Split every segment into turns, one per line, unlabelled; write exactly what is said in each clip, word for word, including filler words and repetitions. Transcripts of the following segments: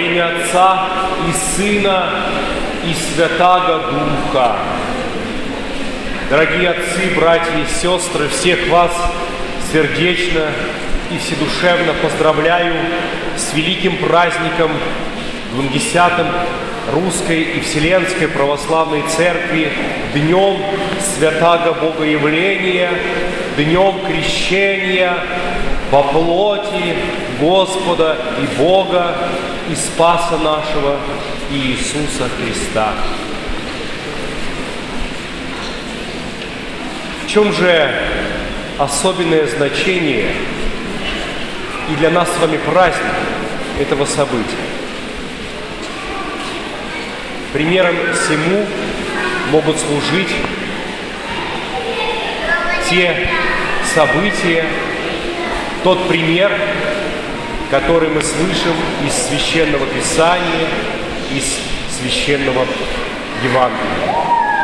имя Отца и Сына и Святаго Духа. Дорогие отцы, братья и сестры, всех вас сердечно и вседушевно поздравляю с великим праздником, двадцатым Русской и Вселенской Православной Церкви, Днем Святаго Богоявления, Днем Крещения во плоти Господа и Бога и Спаса нашего Иисуса Христа. В чем же особенное значение и для нас с вами праздник этого события? Примером всему могут служить те события, тот пример, который мы слышим из Священного Писания, из Священного Евангелия.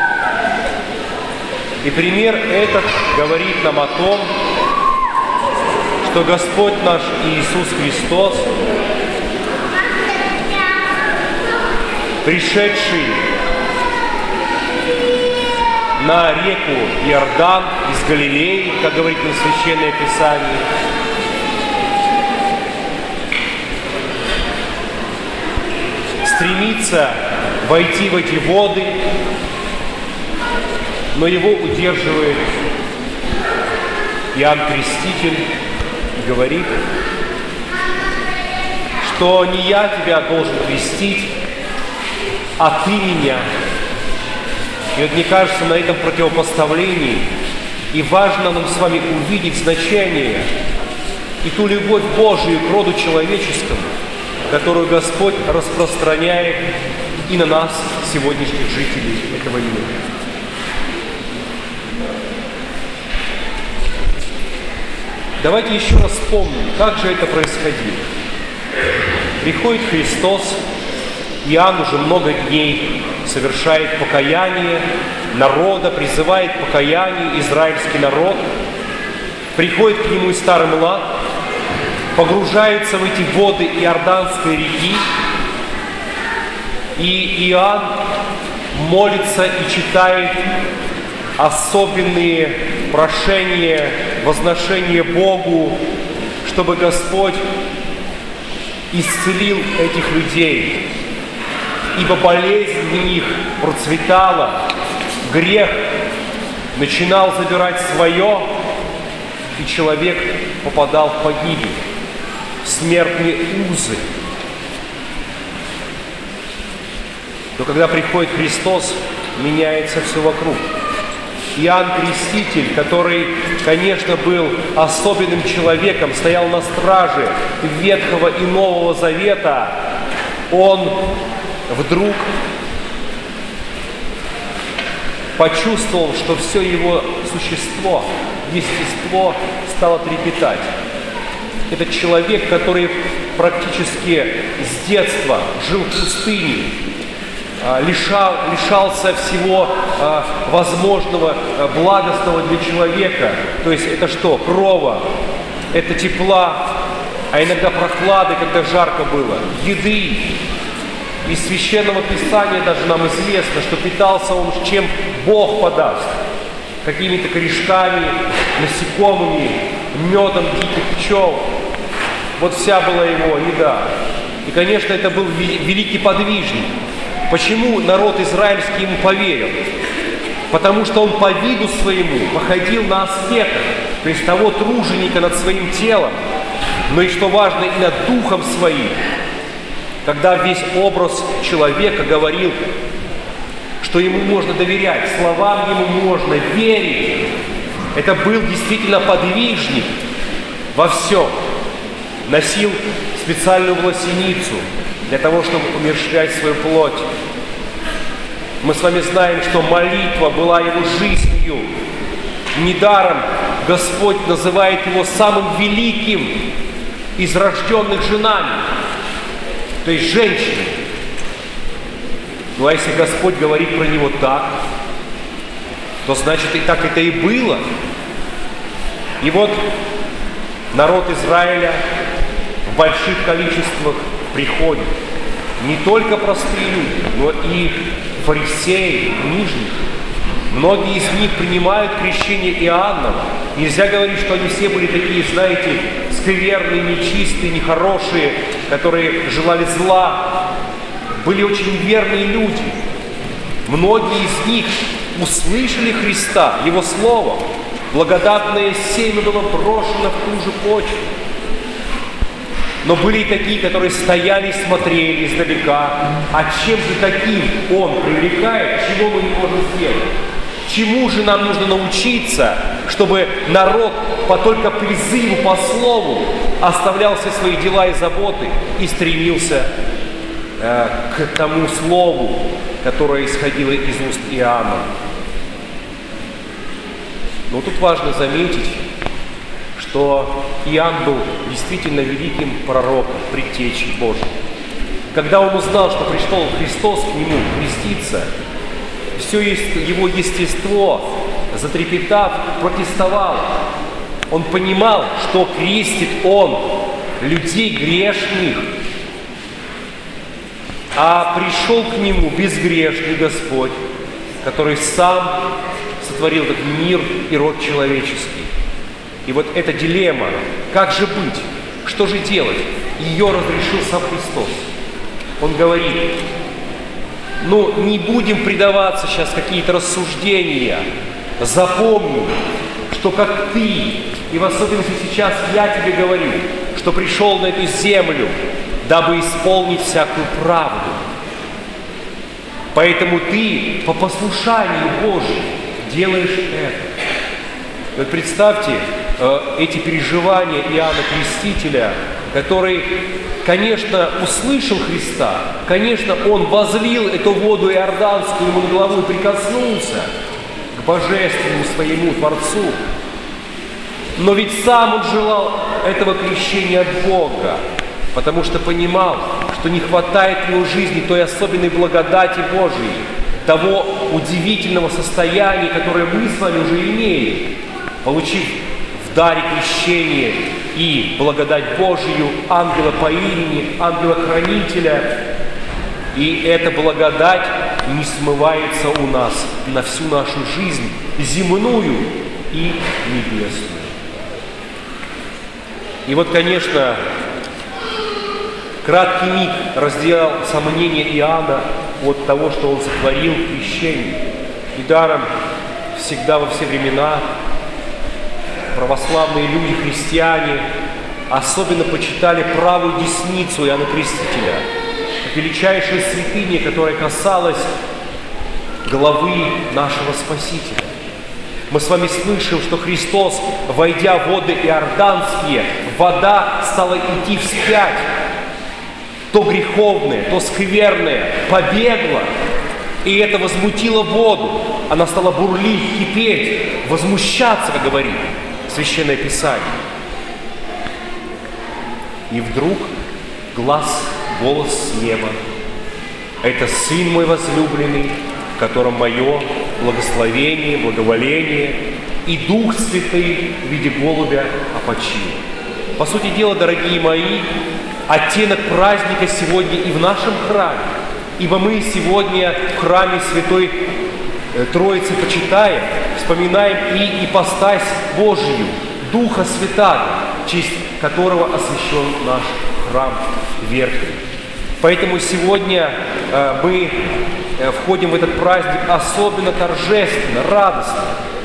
И пример этот говорит нам о том, что Господь наш Иисус Христос, пришедший на реку Иордан из Галилеи, как говорит нам Священное Писание, стремится войти в эти воды, но его удерживает Иоанн Креститель и говорит, что не я тебя должен крестить, а ты меня. И вот мне кажется, на этом противопоставлении и важно нам с вами увидеть значение и ту любовь Божию к роду человеческому, которую Господь распространяет и на нас, сегодняшних жителей этого мира. Давайте еще раз вспомним, как же это происходило. Приходит Христос, Иоанн уже много дней совершает покаяние народа, призывает к покаянию израильский народ. Приходит к нему и старый млад, погружается в эти воды Иорданской реки, и Иоанн молится и читает особенные прошения, возношения Богу, чтобы Господь исцелил этих людей, ибо болезнь в них процветала, грех начинал забирать свое, и человек попадал в погибель, в смертные узы. Но когда приходит Христос, меняется все вокруг. Иоанн Креститель, который, конечно, был особенным человеком, стоял на страже Ветхого и Нового Завета, он вдруг почувствовал, что все его существо, естество стало трепетать. Этот человек, который практически с детства жил в пустыне, лишал, лишался всего а, возможного, а, благостного для человека. То есть это что? Крова, это тепла, а иногда прохлады, когда жарко было, еды. Из Священного Писания даже нам известно, что питался он чем Бог подаст. Какими-то корешками, насекомыми, медом диких пчел. Вот вся была его еда. И, конечно, это был великий подвижник. Почему народ израильский ему поверил? Потому что он по виду своему походил на аскета, то есть того труженика над своим телом, но и, что важно, и над духом своим. Когда весь образ человека говорил, что ему можно доверять, словам ему можно верить. Это был действительно подвижник во всем. Носил специальную власеницу для того, чтобы умерщвлять свою плоть. Мы с вами знаем, что молитва была его жизнью. Недаром Господь называет его самым великим из рожденных женами, то есть женщиной. Ну а если Господь говорит про него так, то значит и так это и было. И вот народ Израиля в больших количествах приходит. не только простые люди, но и фарисеи, книжники. Многие из них принимают крещение Иоаннова. Нельзя говорить, что они все были такие, знаете, скверные, нечистые, нехорошие, которые желали зла. Были очень верные люди. Многие из них услышали Христа, Его Слово. Благодатное семя было брошено в ту же почву. Но были и такие, которые стояли и смотрели издалека. А чем же таким Он привлекает, чего мы не можем сделать? Чему же нам нужно научиться, чтобы народ по только призыву, по слову оставлял все свои дела и заботы и стремился э, к тому слову, которое исходило из уст Иоанна? Но тут важно заметить, что Иоанн был действительно великим пророком, предтечей Божьей. Когда он узнал, что пришел Христос к нему креститься, все его естество, затрепетав, протестовало. Он понимал, что крестит он людей грешных, а пришел к нему безгрешный Господь, который сам сотворил этот мир и род человеческий. И вот эта дилемма, как же быть, что же делать, ее разрешил сам Христос. Он говорит: ну, не будем предаваться сейчас какие-то рассуждения. Запомни, что как ты, и в особенности сейчас я тебе говорю, что пришел на эту землю, дабы исполнить всякую правду. Поэтому ты по послушанию Божьему делаешь это. Вот представьте э, эти переживания Иоанна Крестителя, который, конечно, услышал Христа, конечно, он возлил эту воду иорданскую ему на голову и прикоснулся к божественному своему Творцу. Но ведь сам он желал этого крещения от Бога, потому что понимал, что не хватает в его жизни той особенной благодати Божией, того удивительного состояния, которое мы с вами уже имеем, получив в даре крещения и благодать Божию, ангела по имени, ангела-хранителя. И эта благодать не смывается у нас на всю нашу жизнь, земную и небесную. И вот, конечно, краткий миг разделял сомнения Иоанна от того, что он сотворил крещение. И даром всегда во все времена православные люди, христиане, особенно почитали правую десницу Иоанна Крестителя, как величайшая святыня, которая касалась головы нашего Спасителя. Мы с вами слышим, что Христос, войдя в воды иорданские, вода стала идти вспять. То греховное, то скверное побегло, и это возмутило воду. Она стала бурлить, кипеть, возмущаться, как говорит Священное Писание. И вдруг глас, голос с неба: «Это Сын мой возлюбленный, в котором мое благословение, благоволение, и Дух Святый в виде голубя опочил». По сути дела, дорогие мои, оттенок праздника сегодня и в нашем храме, ибо мы сегодня в храме Святой Троицы почитаем, вспоминаем и ипостась Божию, Духа Святаго, в честь которого освящен наш храм верхний. Поэтому сегодня э, мы э, входим в этот праздник особенно торжественно, радостно.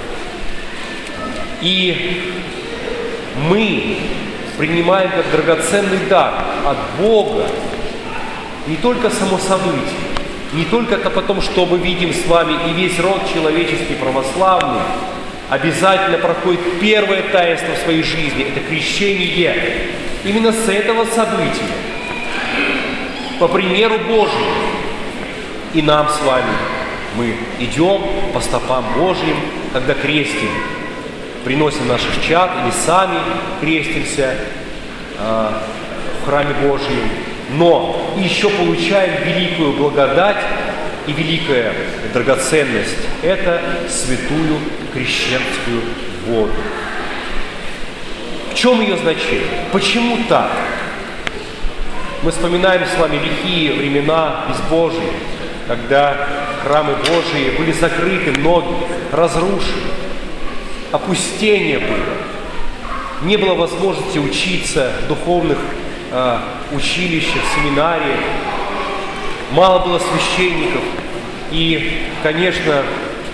И мы принимаем как драгоценный дар от Бога не только само событие, не только это потом, что мы видим с вами, и весь род человеческий православный обязательно проходит первое таинство в своей жизни, это крещение. Именно с этого события, по примеру Божьему, и нам с вами мы идем по стопам Божьим, когда крестим, приносим наших чад или сами крестимся э, в храме Божьем, но еще получаем великую благодать и великая драгоценность – это святую крещенскую воду. В чем ее значение? Почему так? Мы вспоминаем с вами лихие времена безбожия, когда храмы Божии были закрыты многие, разрушены, опустение было. Не было возможности учиться в духовных э, училищах, семинариях. Мало было священников. И, конечно,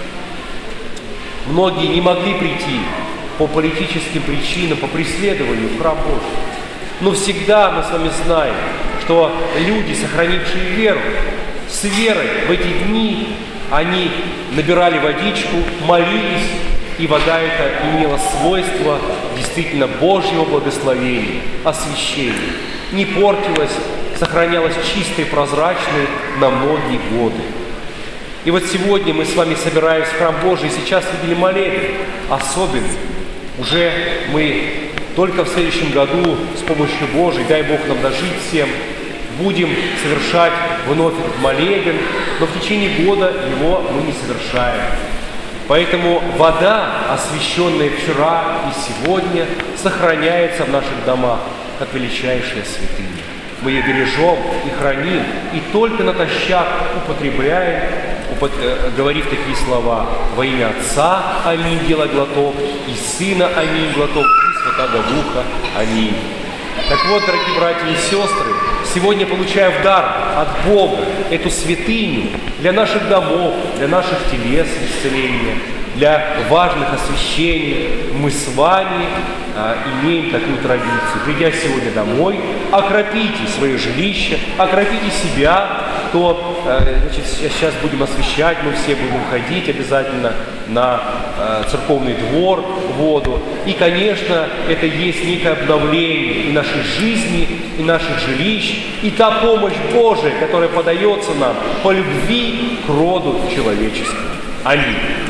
многие не могли прийти по политическим причинам, по преследованию в храм Божий. Но всегда мы с вами знаем, что люди, сохранившие веру, с верой в эти дни они набирали водичку, молились, и вода эта имела свойство действительно Божьего благословения, освящения. Не портилась, сохранялась чистой, прозрачной на многие годы. И вот сегодня мы с вами собираемся в храм Божий, и сейчас видели молебен особенный. Уже мы только в следующем году с помощью Божией, дай Бог нам дожить всем, будем совершать вновь этот молебен, но в течение года его мы не совершаем. Поэтому вода, освященная вчера и сегодня, сохраняется в наших домах, как величайшая святыня. Мы ее бережем и храним, и только натощак употребляем, упот... говорив такие слова: «Во имя Отца, аминь, делай глоток, и Сына, аминь, глоток, и Святаго Духа, аминь». Так вот, дорогие братья и сестры, сегодня, получая в дар от Бога эту святыню для наших домов, для наших телес исцеления, для важных освящений, мы с вами а, имеем такую традицию. Придя сегодня домой, окропите свое жилище, окропите себя, то а, значит, сейчас будем освящать, мы все будем ходить обязательно на а, церковный двор, воду. И, конечно, это есть некое обновление и нашей жизни, и наших жилищ, и та помощь Божия, которая подается нам по любви к роду человеческому. Аминь.